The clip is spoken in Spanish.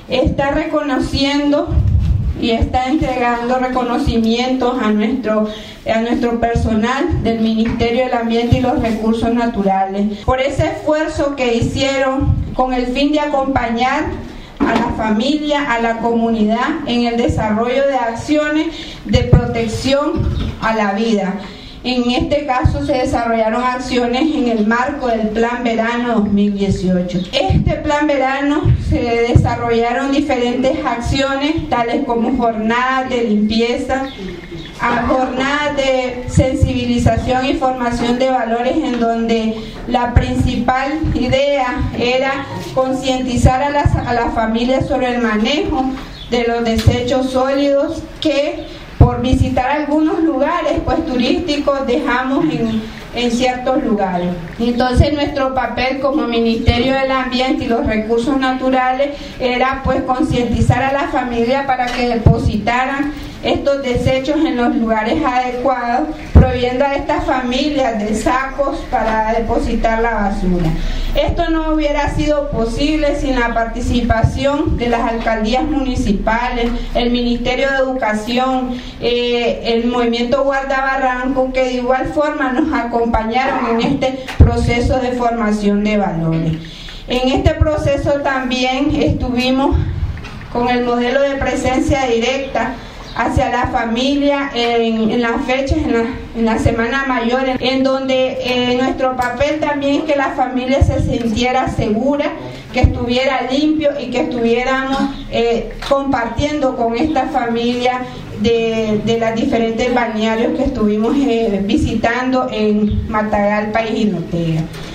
está reconociendo y está entregando reconocimientos a nuestro personal del Ministerio del Ambiente y los Recursos Naturales por ese esfuerzo que hicieron con el fin de acompañar a la familia, a la comunidad en el desarrollo de acciones de protección a la vida. En este caso se desarrollaron acciones en el marco del Plan Verano 2018. Este Plan Verano se desarrollaron diferentes acciones, tales como jornadas de limpieza, jornadas de sensibilización y formación de valores, en donde la principal idea era concientizar a las familias sobre el manejo de los desechos sólidos que por visitar algunos lugares pues turísticos dejamos en ciertos lugares. Entonces nuestro papel como Ministerio del Ambiente y los Recursos Naturales era pues concientizar a la familia para que depositaran estos desechos en los lugares adecuados, prohibiendo a estas familias de sacos para depositar la basura. Esto no hubiera sido posible sin la participación de las alcaldías municipales, el Ministerio de Educación, el Movimiento Guardabarranco, que de igual forma nos acompañaron en este proceso de formación de valores. En este proceso también estuvimos con el modelo de presencia directa hacia la familia en las fechas, en la Semana Mayor, en donde nuestro papel también es que la familia se sintiera segura, que estuviera limpio y que estuviéramos compartiendo con esta familia de las diferentes balnearios que estuvimos visitando en Matagalpa y Jinotega.